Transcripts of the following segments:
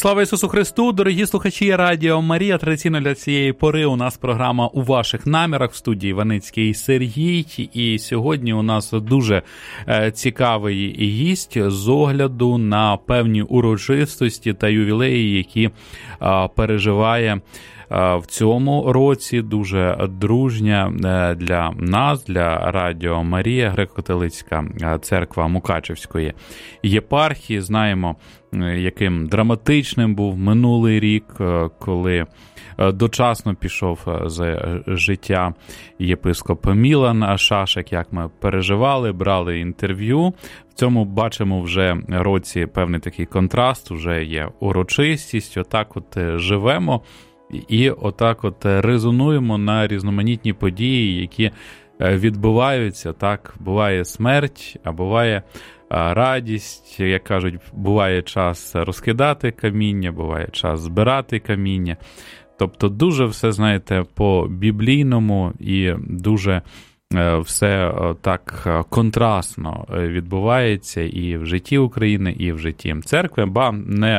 Слава Ісусу Христу! Дорогі слухачі Радіо Марія, традиційно для цієї пори у нас програма «У ваших намірах» в студії Іваницький Сергій. І сьогодні у нас дуже цікавий гість з огляду на певні урочистості та ювілеї, які переживає в цьому році дуже дружня для нас, для Радіо Марія, Греко-католицька церква Мукачевської єпархії. Знаємо, яким драматичним був минулий рік, коли дочасно пішов з життя єпископ Мілан Шашек, як ми переживали, брали інтерв'ю. В цьому бачимо вже році певний такий контраст, вже є урочистість, отак от живемо і отак от резонуємо на різноманітні події, які відбуваються. Так, буває смерть, а буває радість, як кажуть, буває час розкидати каміння, буває час збирати каміння. Тобто дуже все, знаєте, по-біблійному і дуже все так контрастно відбувається і в житті України, і в житті церкви. Не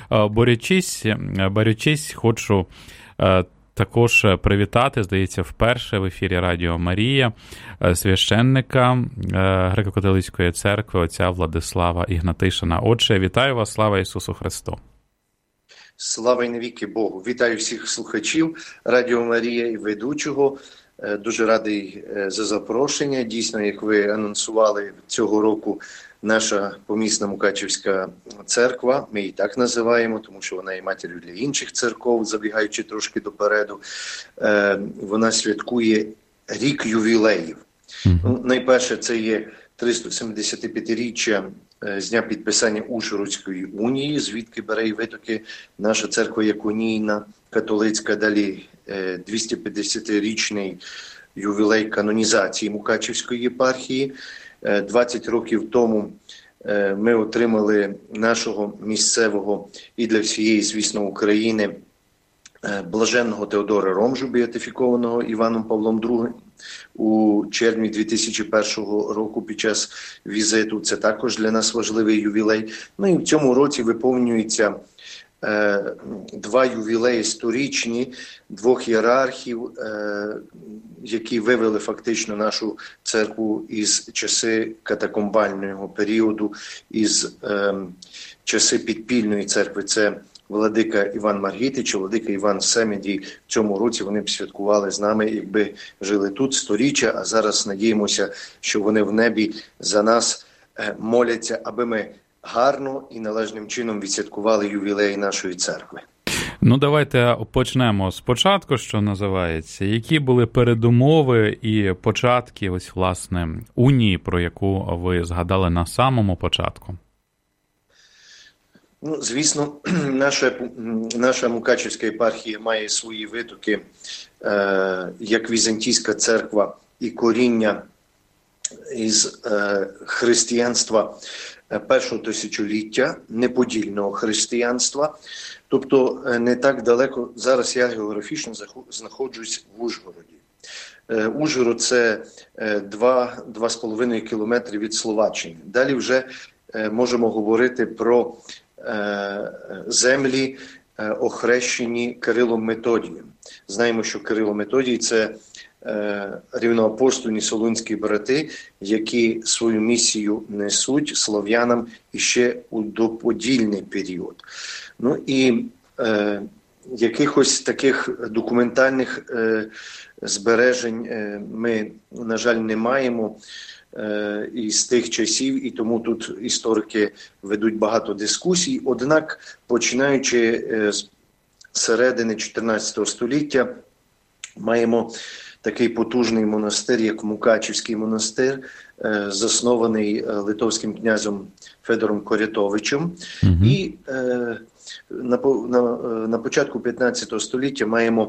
борючись, хочу також привітати, здається, вперше в ефірі Радіо Марія священника Греко-католицької церкви отця Владислава Ігнатишина. Отче, вітаю вас, слава Ісусу Христу! Слава й навіки Богу! Вітаю всіх слухачів Радіо Марія і ведучого. Дуже радий за запрошення. Дійсно, як ви анонсували, цього року наша помісна Мукачевська церква, ми її так називаємо, тому що вона є матір'ю для інших церков, забігаючи трошки допереду, вона святкує рік ювілеїв. Найперше, це є 375-річчя з дня підписання Ужгородської унії, звідки бере і витоки наша церква як унійна, католицька, далі 250-річний ювілей канонізації Мукачевської єпархії. 20 років тому ми отримали нашого місцевого і для всієї, звісно, України блаженного Теодора Ромжу, беатифікованого Іваном Павлом II у червні 2001 року під час візиту. Це також для нас важливий ювілей. Ну і в цьому році виповнюється два ювілеї сторічні двох ієрархів, які вивели фактично нашу церкву із часи катакомбального періоду, із часи підпільної церкви. Це владика Іван Маргітич, владика Іван Семедій. В цьому році вони б святкували з нами, якби жили тут сторіччя, а зараз надіємося, що вони в небі за нас моляться, аби ми гарно і належним чином відсвяткували ювілей нашої церкви. Ну, давайте почнемо спочатку, що називається. Які були передумови і початки, ось, власне, унії, про яку ви згадали на самому початку? Ну, звісно, наша Мукачевська єпархія має свої витоки, як візантійська церква і коріння із християнства першого тисячоліття, неподільного християнства. Тобто не так далеко, зараз я географічно знаходжусь в Ужгороді. Ужгород – це 2,5 кілометри від Словаччини. Далі вже можемо говорити про землі, охрещені Кирилом Методієм. Знаємо, що Кирило Методій – це рівноапостольні солунські брати, які свою місію несуть слов'янам іще у доподільний період. Ну і якихось таких документальних збережень ми, на жаль, не маємо із тих часів, і тому тут історики ведуть багато дискусій. Однак, починаючи з середини 14 століття, маємо такий потужний монастир, як Мукачевський монастир, заснований литовським князем Федором Корятовичем. І на початку 15 століття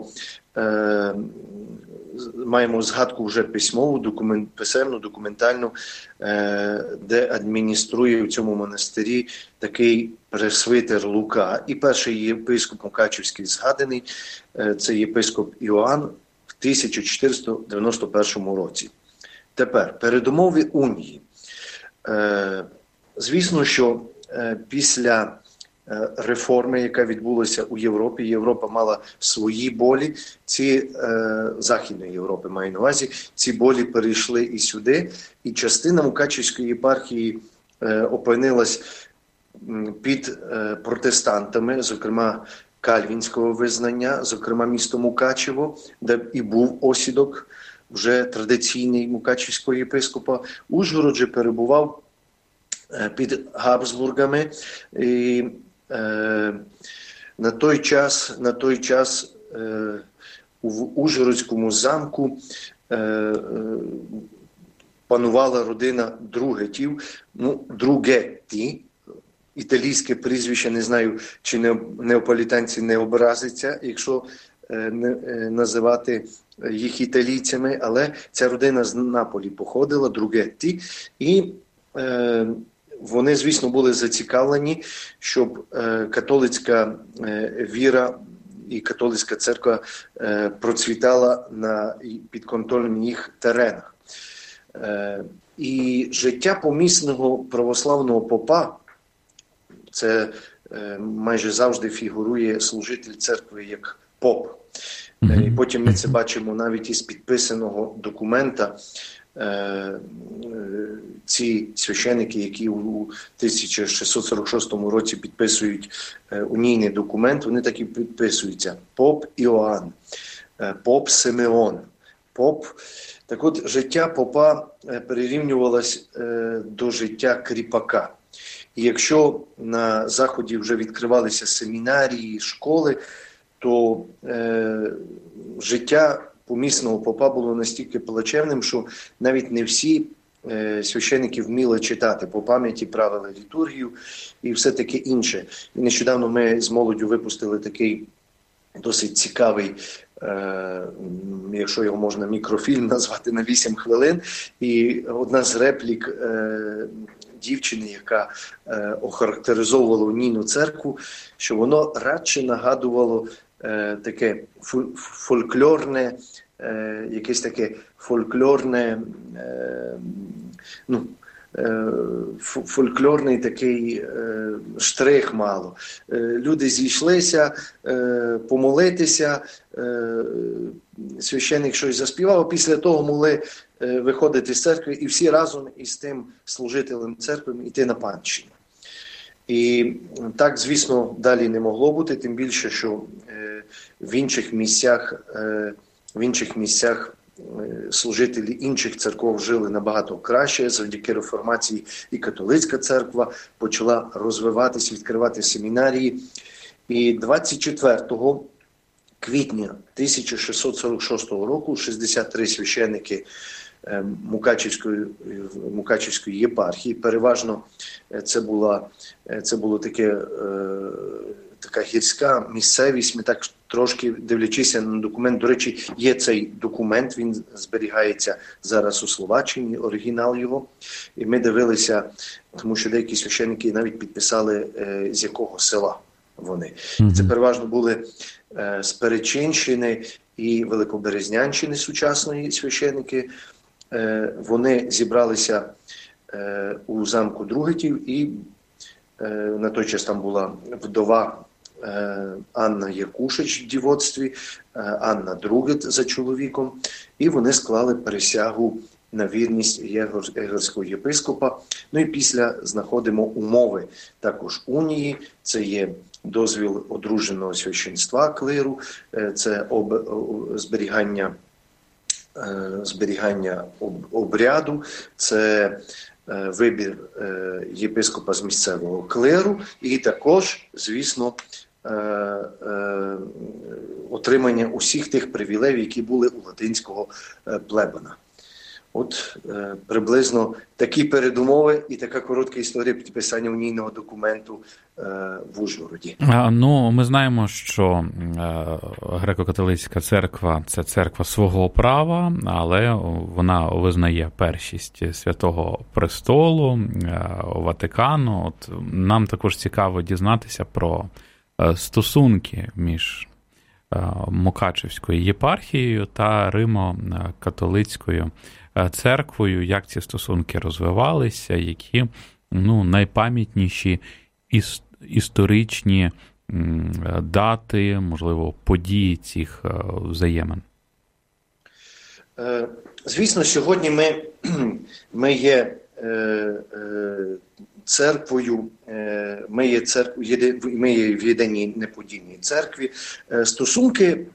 маємо згадку вже письмову, писемну, документальну, де адмініструє в цьому монастирі такий пресвитер Лука. І перший єпископ Мукачевський згаданий – це єпископ Іоанн в 1491 році. Тепер, передумови унії. Звісно, що після реформи, яка відбулася у Європі. Європа мала свої болі. Ці Західної Європи, маю на увазі, ці болі перейшли і сюди. І частина Мукачівської єпархії опинилась під протестантами, зокрема кальвінського визнання, зокрема місто Мукачево, де і був осідок вже традиційний Мукачівського єпископа. Ужгород же перебував під Габсбургами. І на той час у Ужгородському замку панувала родина Другетів, Другетті, італійське прізвище, не знаю, чи неаполітанці не образяться, якщо називати їх італійцями, але ця родина з Наполі походила, Другетті, і вони, звісно, були зацікавлені, щоб католицька віра і католицька церква процвітала на підконтрольних їх теренах. І життя помісного православного попа, це майже завжди фігурує служитель церкви як поп. І потім ми це бачимо навіть із підписаного документа. Ці священики, які у 1646 році підписують унійний документ, вони так і підписуються: поп Іоанн, поп Симеон, поп. Так от, життя попа перерівнювалось до життя кріпака. І якщо на Заході вже відкривалися семінарії, школи, то життя помісного попа було настільки плачевним, що навіть не всі священники вміли читати, по пам'яті правили літургію і все таке інше. І нещодавно ми з молоддю випустили такий досить цікавий, якщо його можна мікрофільм назвати, на 8 хвилин. І одна з реплік дівчини, яка охарактеризовувала унійну церкву, що воно радше нагадувало таке фольклорне, якесь таке фольклорне, фольклорний такий штрих мало. Люди зійшлися помолитися, священник щось заспівав, а після того могли виходити з церкви і всі разом із тим служителем церкви йти на панщину. І так, звісно, далі не могло бути, тим більше, що в інших місцях служителі інших церков жили набагато краще. Завдяки реформації і католицька церква почала розвиватися, відкривати семінарії. І 24 квітня 1646 року 63 священники Мукачівської єпархії, переважно це було така гірська місцевість. Ми так трошки, дивлячися на документ, до речі, є цей документ, він зберігається зараз у Словаччині, оригінал його. І ми дивилися, тому що деякі священники навіть підписали, з якого села вони. Це переважно були з Перечинщини і Великоберезнянщини сучасної священники. Вони зібралися у замку Другетів, і на той час там була вдова Анна Якушич в дівоцтві, Анна Другет за чоловіком, і вони склали присягу на вірність єгорського єпископа. Ну і після знаходимо умови також унії, це є дозвіл одруженого священства клиру, це зберігання обряду, це вибір єпископа з місцевого клиру і також, звісно, отримання усіх тих привілеїв, які були у латинського плебана. От приблизно такі передумови і така коротка історія підписання унійного документу в Ужгороді. Ну, ми знаємо, що греко-католицька церква – це церква свого права, але вона визнає першість Святого Престолу, Ватикану. От нам також цікаво дізнатися про стосунки між Мукачівською єпархією та Римо-католицькою церквою, як ці стосунки розвивалися, які найпам'ятніші історичні дати, можливо, події цих взаємин? Звісно, сьогодні ми є церквою, ми є в єдиній неподільній церкві. Стосунки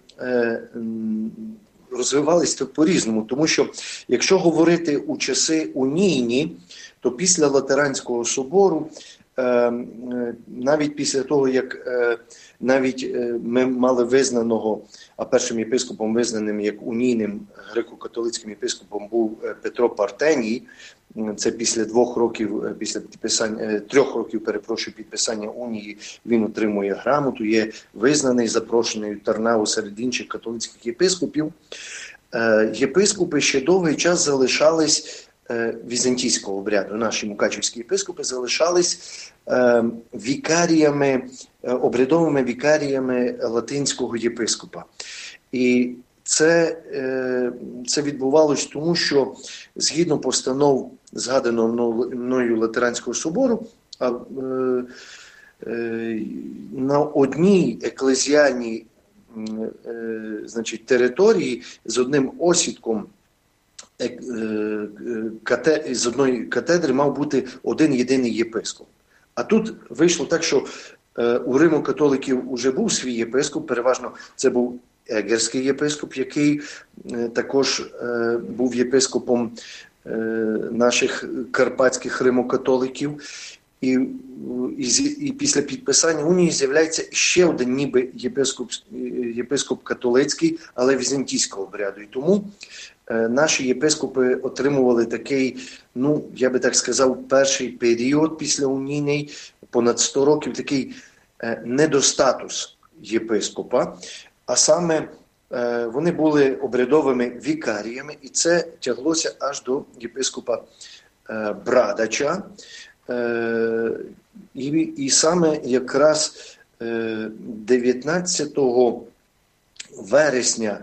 розвивалися по-різному, тому що якщо говорити у часи унійні, то після Латеранського собору, навіть після того, як навіть ми мали визнаного, а першим єпископом визнаним як унійним греко-католицьким єпископом був Петро Партеній, це після 2 років, після підписання, 3 років, підписання унії, він отримує грамоту, є визнаний, запрошений в Тарнаву серед інших католицьких єпископів. Єпископи ще довгий час залишались візантійського обряду, наші мукачівські єпископи залишались вікаріями, обрядовими вікаріями латинського єпископа. І це відбувалось тому, що згідно постанов згаданого мною Латеранського собору, на одній еклезіальній території з одним осідком з одної катедри мав бути один єдиний єпископ. А тут вийшло так, що у Римо-католиків вже був свій єпископ, переважно це був егерський єпископ, який також був єпископом наших карпатських римокатоликів. І після підписання унії з'являється ще один ніби єпископ католицький, але візантійського обряду. І тому наші єпископи отримували такий, я би так сказав, перший період після унійний, понад 100 років, такий недостатус єпископа, а саме вони були обрядовими вікаріями, і це тяглося аж до єпископа Брадача. І саме якраз 19 вересня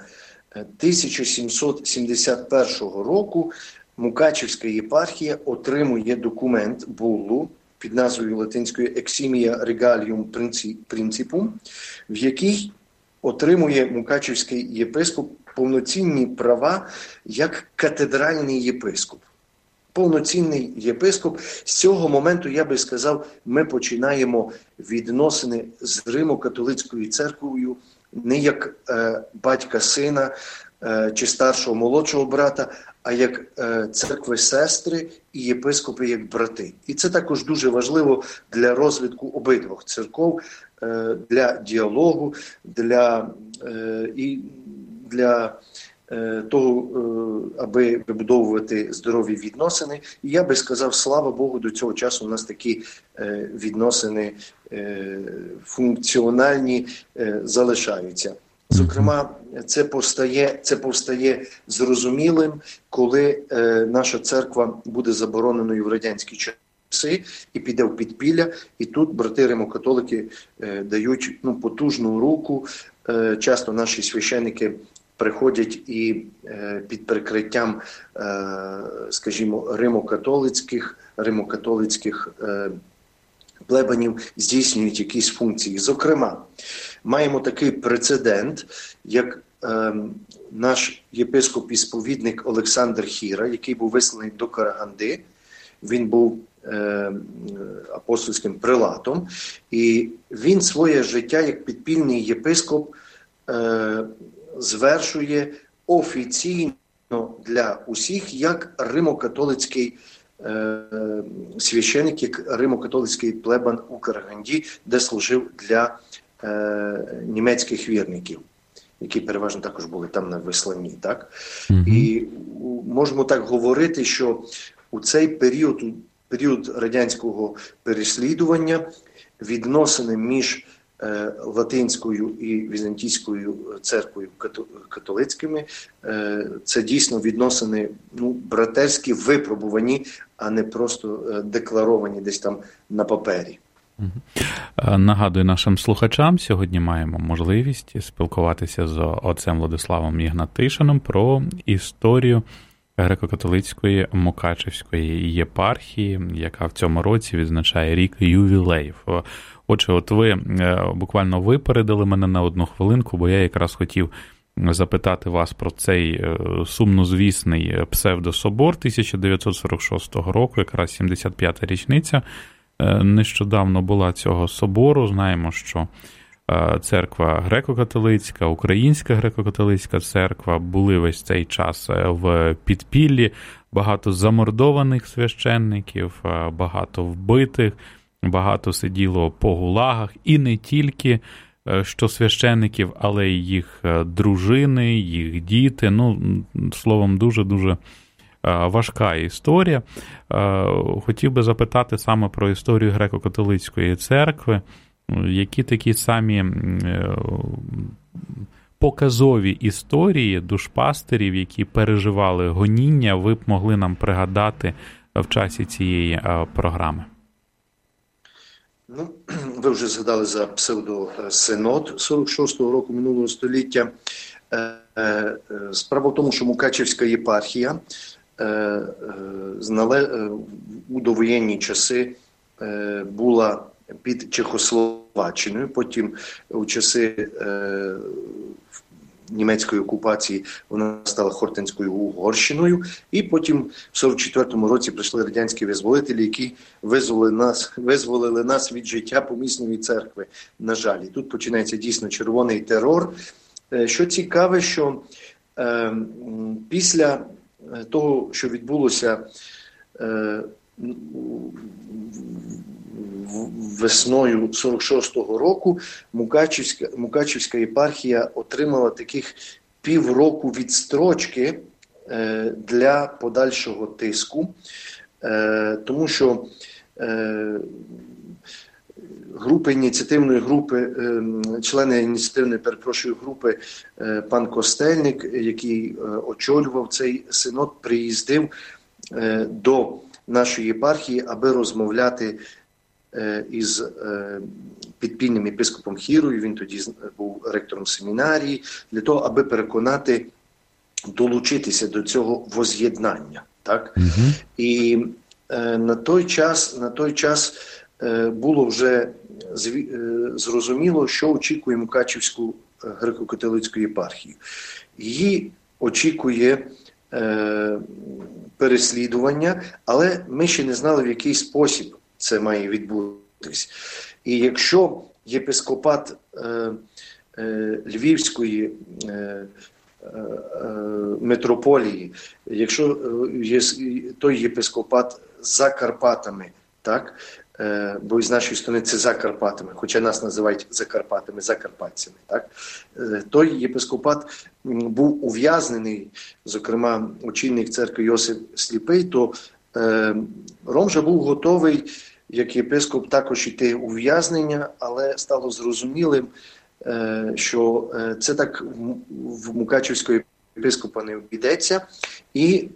1771 року Мукачівська єпархія отримує документ, буллу, під назвою латинською «Eximia Regalium Principum», в якій отримує Мукачівський єпископ повноцінні права як катедральний єпископ. Повноцінний єпископ. З цього моменту, я би сказав, ми починаємо відносини з Римо-католицькою церквою не як батька-сина чи старшого-молодшого брата, а як церкви-сестри і єпископи як брати. І це також дуже важливо для розвитку обидвох церков, для діалогу, для того, аби вибудовувати здорові відносини. І я би сказав, слава Богу, до цього часу у нас такі відносини функціональні залишаються. Зокрема, це повстає зрозумілим, коли наша церква буде забороненою в радянські часи і піде в підпілля, і тут брати римокатолики дають потужну руку. Часто наші священники приходять і під прикриттям, скажімо, римокатолицьких плебанів здійснюють якісь функції. Зокрема, маємо такий прецедент, як наш єпископ-ісповідник Олександр Хіра, який був висланий до Караганди. Він був апостольським прилатом, і він своє життя як підпільний єпископ звершує офіційно для усіх як римокатолицький священик, як римокатолицький плебан у Караганді, де служив для німецьких вірників, які переважно також були там на висланні. Так? І можемо так говорити, що у цей період радянського переслідування відносини між латинською і візантійською церквою католицькими, це дійсно відносини братерські, випробувані, а не просто декларовані десь там на папері. Нагадую нашим слухачам, сьогодні маємо можливість спілкуватися з отцем Владиславом Ігнатишиним про історію греко-католицької Мукачевської єпархії, яка в цьому році відзначає рік ювілеїв. Отже, от ви буквально випередили мене на одну хвилинку, бо я якраз хотів запитати вас про цей сумнозвісний псевдособор 1946 року, якраз 75-та річниця нещодавно була цього собору. Знаємо, що церква греко-католицька, Українська греко-католицька церква були весь цей час в підпіллі, багато замордованих священників, багато вбитих, багато сиділо по гулагах, і не тільки що священників, але й їх дружини, їх діти. Ну, словом, дуже-дуже важка історія. Хотів би запитати саме про історію греко-католицької церкви. Які такі самі показові історії душпастерів, які переживали гоніння, ви б могли нам пригадати в часі цієї програми? Ну, ви вже згадали за псевдосинод 46-го року минулого століття. Справа в тому, що Мукачевська єпархія у довоєнні часи була під Чехословаччиною, потім у часи німецької окупації вона стала Хортинською Угорщиною, і потім в 44-му році прийшли радянські визволителі, які визволили нас від життя помісної церкви, на жаль. І тут починається дійсно червоний терор. Що цікаве, що після того, що відбулося весною 46-го року, Мукачевська єпархія отримала таких півроку відстрочки для подальшого тиску, тому що члени ініціативної, групи, пан Костельник, який очолював цей синод, приїздив до нашої єпархії, аби розмовляти із підпільним єпископом Хірою, він тоді був ректором семінарії, для того, аби переконати долучитися до цього воз'єднання. Так? Угу. І на той час було вже зрозуміло, що очікує Мукачевську греко-католицьку єпархію. Її очікує переслідування, але ми ще не знали, в який спосіб це має відбутись. І якщо єпископат Львівської митрополії, якщо є той єпископат за Карпатами, так, бо з нашої сторони це за Карпатами, хоча нас називають Закарпатами, закарпатцями, так, той єпископат був ув'язнений, зокрема очільник церкви Йосип Сліпий, то Ромжа був готовий, як єпископ, також йти у ув'язнення, але стало зрозумілим, що це так в Мукачевського єпископа не обійдеться. І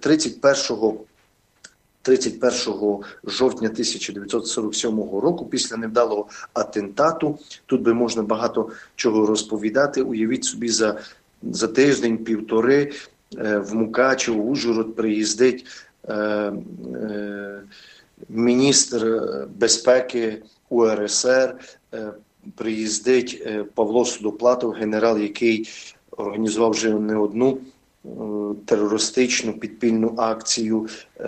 31 жовтня 1947 року, після невдалого атентату, тут би можна багато чого розповідати, уявіть собі, за тиждень-півтори в Мукачево, в Ужгород приїздить міністр безпеки УРСР, приїздить Павло Судоплатов, генерал, який організував вже не одну терористичну підпільну акцію,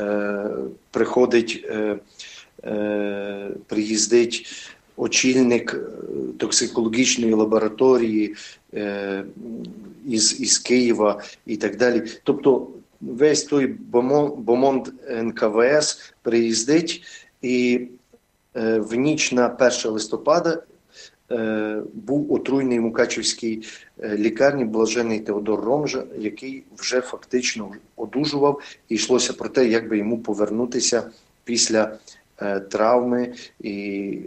приїздить очільник токсикологічної лабораторії із Києва і так далі. Тобто весь той бомонд НКВС приїздить, і в ніч на 1 листопада був отруєний в Мукачевській лікарні блажений Теодор Ромжа, який вже фактично одужував, і йшлося про те, як би йому повернутися після травми і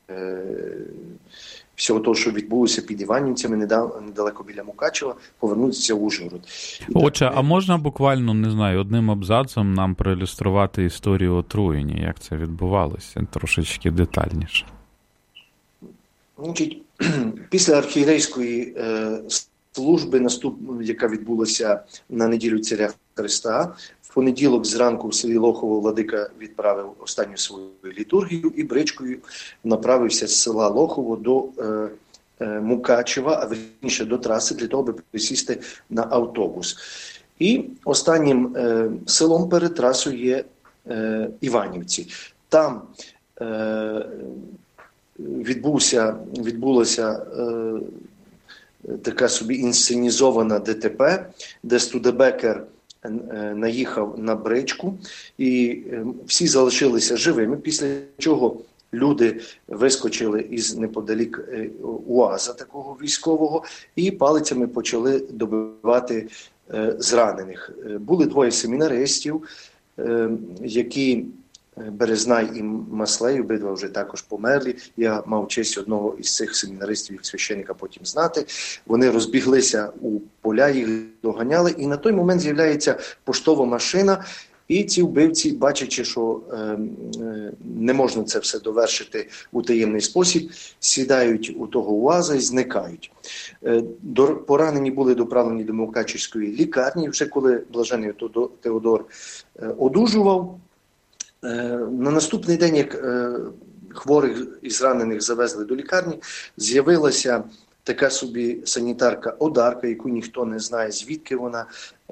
всього того, що відбулося під Іванівцями, недалеко біля Мукачева, повернутися в Ужгород. Отже, а можна буквально, не знаю, одним абзацом нам проілюструвати історію отруєння, як це відбувалося, трошечки детальніше? Значить, після архієрейської служби, яка відбулася на неділю Царя Христа. В понеділок зранку в селі Лохово владика відправив останню свою літургію і бричкою направився з села Лохово до Мукачева, а верніше до траси, для того, аби присісти на автобус. І останнім селом перед трасою є Іванівці. Там відбулася така собі інсценізована ДТП, де Студебекер наїхав на бричку, і всі залишилися живими, після чого люди вискочили із неподалік УАЗа такого військового і палицями почали добивати зранених. Були двоє семінаристів, які Березнай і Маслей, обидва вже також померли. Я мав честь одного із цих семінаристів, як священника, потім знати. Вони розбіглися у поля, їх доганяли, і на той момент з'являється поштова машина, і ці вбивці, бачачи, що не можна це все довершити у таємний спосіб, сідають у того УАЗа і зникають. Поранені були доправлені до Мукачівської лікарні, вже коли блажений Теодор одужував. На наступний день, як хворих і зранених завезли до лікарні, з'явилася така собі санітарка Одарка, яку ніхто не знає, звідки вона,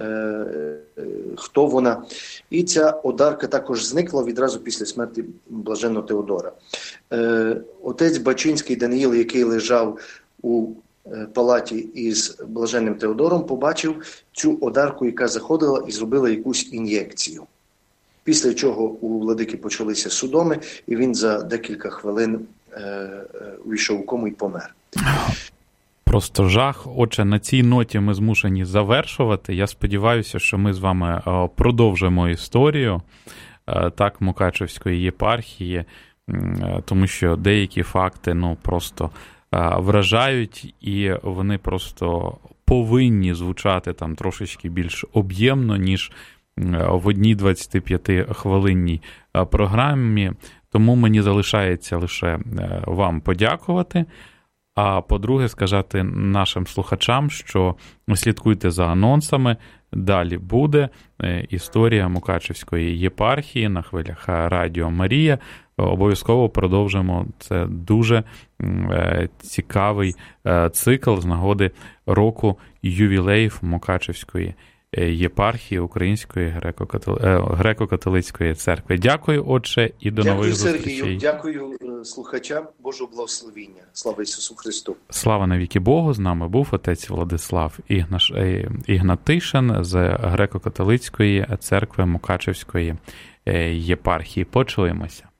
хто вона. І ця Одарка також зникла відразу після смерті блаженного Теодора. Отець Бачинський Даниїл, який лежав у палаті із блаженним Теодором, побачив цю Одарку, яка заходила і зробила якусь ін'єкцію. Після чого у владики почалися судоми, і він за декілька хвилин увійшов у кому і помер. Просто жах. Отже, на цій ноті ми змушені завершувати. Я сподіваюся, що ми з вами продовжимо історію так Мукачівської єпархії, тому що деякі факти просто вражають, і вони просто повинні звучати там трошечки більш об'ємно, ніж в одній 25-хвилинній програмі. Тому мені залишається лише вам подякувати. А по-друге, сказати нашим слухачам, що слідкуйте за анонсами. Далі буде історія Мукачівської єпархії на хвилях Радіо Марія. Обов'язково продовжимо. Це дуже цікавий цикл з нагоди року ювілеїв Мукачівської єпархії Української греко-католицької церкви. Дякую, отче, і до нових зустрічей. Дякую, Сергію, дякую слухачам. Божого благословіння. Слава Ісусу Христу. Слава навіки Богу. З нами був отець Владислав Ігнатишин з греко-католицької церкви Мукачівської єпархії. Почуємося.